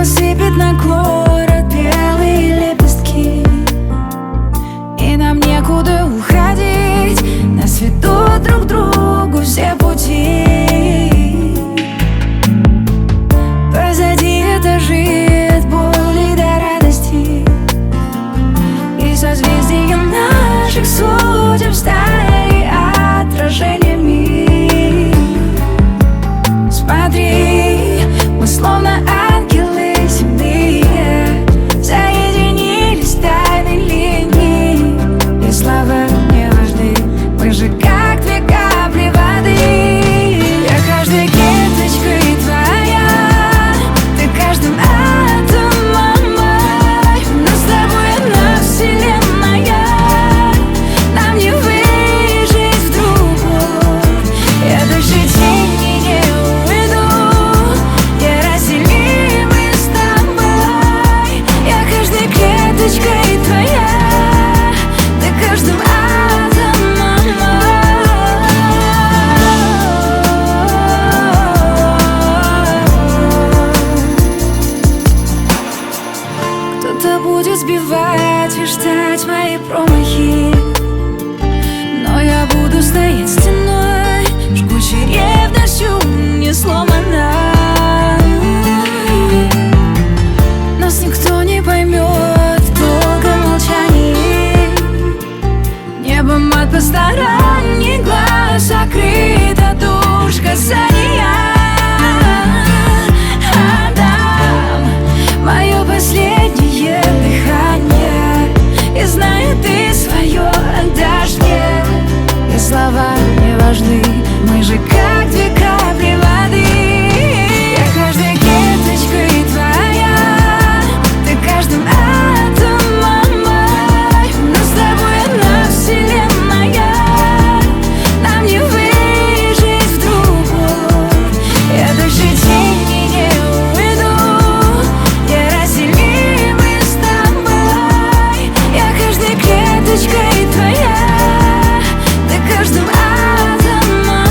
сыпет на город белые лепестки, и нам некуда уходить. Нас ведут друг к другу все пути. Позади этажи от боли до радости, и созвездия наших судеб стали отражениями. Смотри, мы словно ангелы земные, соединились тайной линией, и слова не важны, мы же как две капли воды. Я каждой клеточкой твоя, ты каждым атомом мой. Нас с тобой одна вселенная, нам не выжить в другой. Я дальше тени не уйду, неразделимы с тобой. Я каждой клеточкой твоя, ты каждым атомом мой. Кто-то будет сбивать и ждать мои промахи, но я буду стоять стеной, жгучей ревностью не сломана. Нас никто не поймет в долгом молчании, небом от посторонних глаз сокрыта душ касания. Отдам мое последнее дыхание, и знаю, ты свое отдашь мне. И слова не важны, мы же как две капли воды. Я каждой клеточкой твоя, ты каждым атомом мой. Нас с тобой одна вселенная, нам не выжить в другой. Я дальше тени не уйду, неразделимы с тобой. Я каждой клеточкой твоя, ты каждым атомом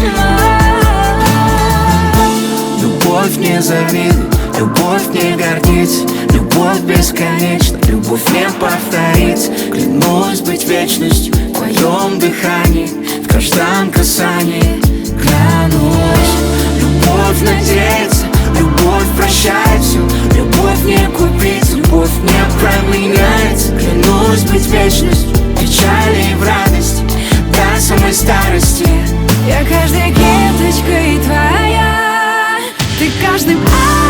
мой. Любовь не завидует, любовь не гордится, любовь бесконечна, любовь не повторится. Клянусь быть вечностью в твоем дыхании, в каждом касании. Клянусь, любовь надеется, любовь прощает все, любовь не купить, любовь не променяется. Клянусь быть вечностью в печали и в радости, до самой старости. Я каждой клеточкой твоя, ты каждым